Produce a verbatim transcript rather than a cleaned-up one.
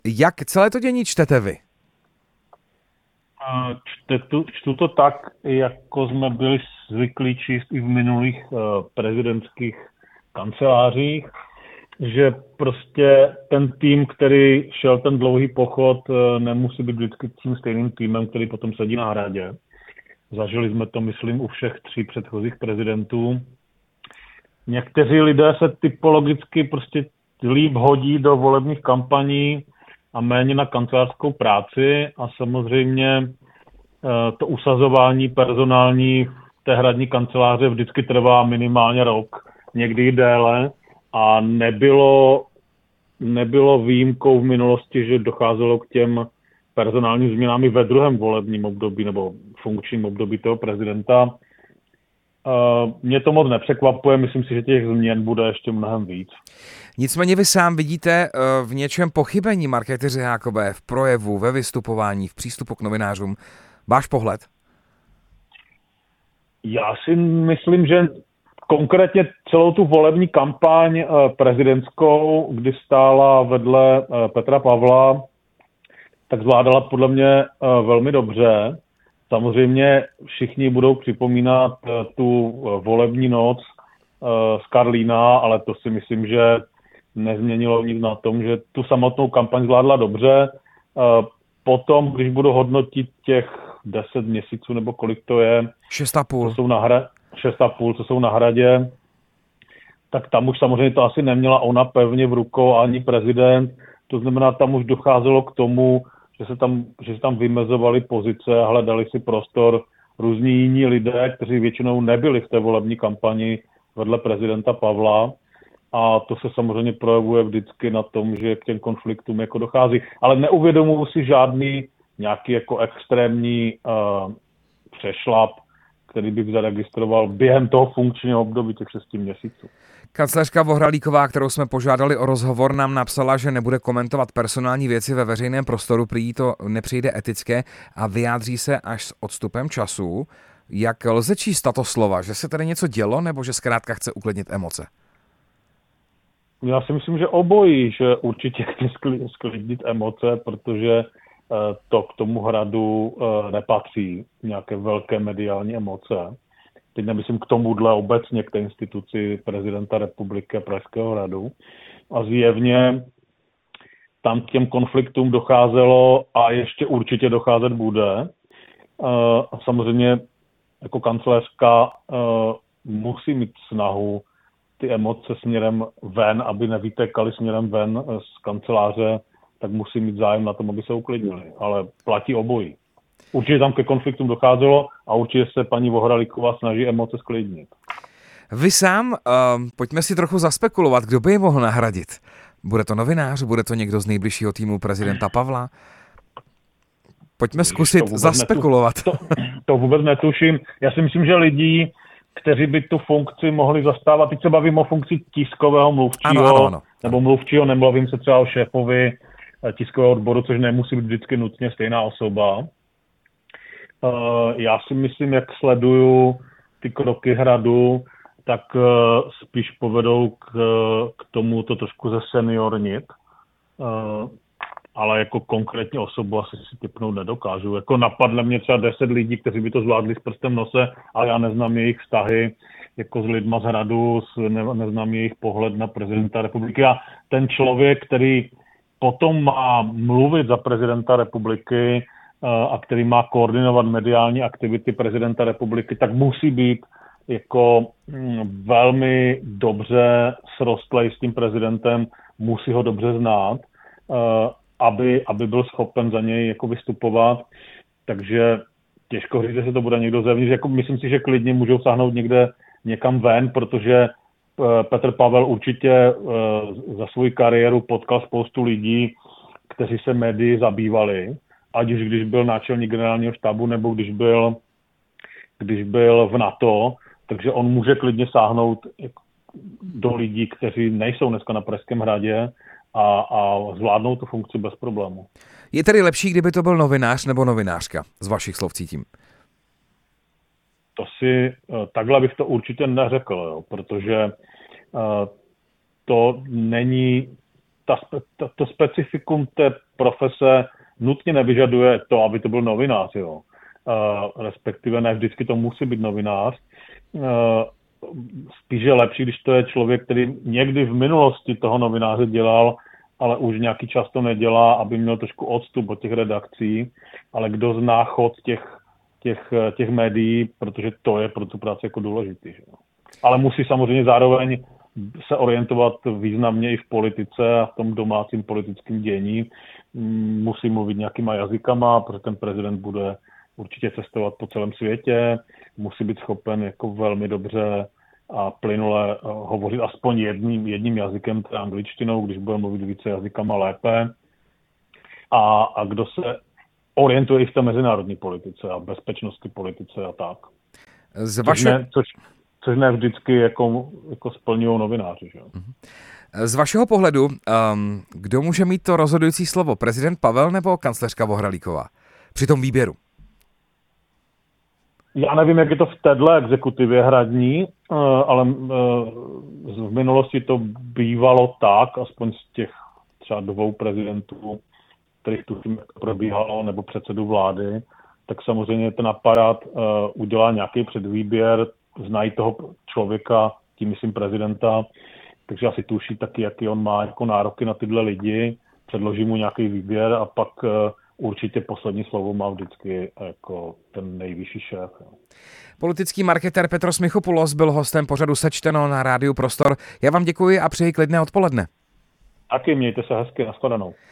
Jak celé to dění čtete vy? Čtu, čtu to tak, jako jsme byli zvyklí číst i v minulých uh, prezidentských kancelářích, že prostě ten tým, který šel ten dlouhý pochod, uh, nemusí být vždycky tím stejným týmem, který potom sedí na hradě. Zažili jsme to, myslím, u všech tří předchozích prezidentů. Někteří lidé se typologicky prostě líp hodí do volebních kampaní a méně na kancelářskou práci a samozřejmě to usazování personální v té hradní kanceláře vždycky trvá minimálně rok, někdy i déle a nebylo, nebylo výjimkou v minulosti, že docházelo k těm personálním změnám i ve druhém volebním období nebo funkčním období toho prezidenta. Mě to moc nepřekvapuje, myslím si, že těch změn bude ještě mnohem víc. Nicméně vy sám vidíte v něčem pochybení Markéty Řehákové v projevu, ve vystupování, v přístupu k novinářům. Váš pohled? Já si myslím, že konkrétně celou tu volební kampaň prezidentskou, kdy stála vedle Petra Pavla, tak zvládala podle mě velmi dobře. Samozřejmě všichni budou připomínat tu volební noc z Karlína, ale to si myslím, že nezměnilo nic na tom, že tu samotnou kampaň zvládla dobře. Potom, když budu hodnotit těch deset měsíců, nebo kolik to je, šest a půl. Co jsou na hra, šest a půl, co jsou na hradě, tak tam už samozřejmě to asi neměla ona pevně v rukou ani prezident. To znamená, tam už docházelo k tomu, že se tam, že se tam vymezovaly pozice a hledali si prostor různí jiní lidé, kteří většinou nebyli v té volební kampani vedle prezidenta Pavla. A to se samozřejmě projevuje vždycky na tom, že k těm konfliktům jako dochází. Ale neuvědomuji si žádný nějaký jako extrémní uh, přešlap, který bych zaregistroval během toho funkčního období těch šesti měsíců. Kancléřka Vohralíková, kterou jsme požádali o rozhovor, nám napsala, že nebude komentovat personální věci ve veřejném prostoru, prý jí to nepřijde etické a vyjádří se až s odstupem času. Jak lze číst tato slova? Že se tady něco dělo, nebo že zkrátka chce uklidnit emoce? Já si myslím, že obojí, že určitě chci sklidnit emoce, protože to k tomu hradu nepatří, nějaké velké mediální emoce. Teď nemyslím k tomuhle obecně, k té instituci prezidenta republiky a Pražského hradu. A zjevně tam k těm konfliktům docházelo a ještě určitě docházet bude. A samozřejmě jako kancléřka musí mít snahu ty emoce směrem ven, aby nevytékaly směrem ven z kanceláře, tak musí mít zájem na tom, aby se uklidnili. Ale platí obojí. Určitě tam ke konfliktům docházelo a určitě se paní Vohralíková snaží emoce sklidnit. Vy sám, uh, pojďme si trochu zaspekulovat, kdo by ji mohl nahradit. Bude to novinář, bude to někdo z nejbližšího týmu prezidenta Pavla? Pojďme zkusit to zaspekulovat. Netu, to, to vůbec netuším. Já si myslím, že lidí, kteří by tu funkci mohli zastávat, teď se bavím o funkci tiskového mluvčího, ano, ano, ano. nebo mluvčího, nemluvím se třeba o šéfovi tiskového odboru, což nemusí být vždycky nutně stejná osoba. Já si myslím, jak sleduju ty kroky hradu, tak spíš povedou k, k tomu to trošku zeseniornit. Ale jako konkrétně osobu asi si tipnout nedokážu. Jako napadne mě třeba deset lidí, kteří by to zvládli s prstem v nose, ale já neznám jejich vztahy jako s lidma z hradu, ne, neznám jejich pohled na prezidenta republiky. A ten člověk, který potom má mluvit za prezidenta republiky a který má koordinovat mediální aktivity prezidenta republiky, tak musí být jako velmi dobře srostlej s tím prezidentem, musí ho dobře znát, aby, aby byl schopen za něj jako vystupovat. Takže těžko říct, že se to bude někdo zevnitř. Jako myslím si, že klidně můžou sáhnout někde někam ven, protože Petr Pavel určitě za svou kariéru potkal spoustu lidí, kteří se médii zabývali, ať už když byl náčelník generálního štábu, nebo když byl, když byl v NATO, takže on může klidně sáhnout do lidí, kteří nejsou dneska na Pražském hradě a, a zvládnou tu funkci bez problému. Je tedy lepší, kdyby to byl novinář nebo novinářka, z vašich slov cítím? To si, takhle bych to určitě neřekl, jo, protože to není, ta, to specifikum té profese nutně nevyžaduje to, aby to byl novinář, jo. Uh, respektive ne vždycky to musí být novinář. Uh, spíš je lepší, když to je člověk, který někdy v minulosti toho novináře dělal, ale už nějaký čas to nedělá, aby měl trošku odstup od těch redakcí, ale kdo zná chod těch, těch, těch médií, protože to je pro tu práci jako důležitý. Že? Ale musí samozřejmě zároveň se orientovat významně i v politice a v tom domácím politickém dění. Musí mluvit nějakýma jazykama, protože ten prezident bude určitě cestovat po celém světě, musí být schopen jako velmi dobře a plynule hovořit aspoň jedním, jedním jazykem, tedy angličtinou, když bude mluvit více jazykama lépe. A, a kdo se orientuje i v té mezinárodní politice a bezpečnostní politice a tak. Z vaše... což, ne, což, což ne vždycky jako, jako splňují novináři. Že? Z vašeho pohledu, um, kdo může mít to rozhodující slovo? Prezident Pavel nebo kancléřka Vohralíková při tom výběru? Já nevím, jak je to v téhle exekutivě hradní, ale v minulosti to bývalo tak, aspoň z těch třeba dvou prezidentů, kterých tuším probíhalo, nebo předsedu vlády, tak samozřejmě ten aparát udělá nějaký předvýběr, znají toho člověka, tím myslím prezidenta, takže asi tuší taky, jaký on má jako nároky na tyhle lidi, předloží mu nějaký výběr a pak určitě poslední slovo má vždycky jako ten nejvyšší šéf. Politický marketér Petros Michopoulos byl hostem pořadu Sečteno na Rádiu Prostor. Já vám děkuji a přeji klidné odpoledne. Taky mějte se hezky, nashledanou.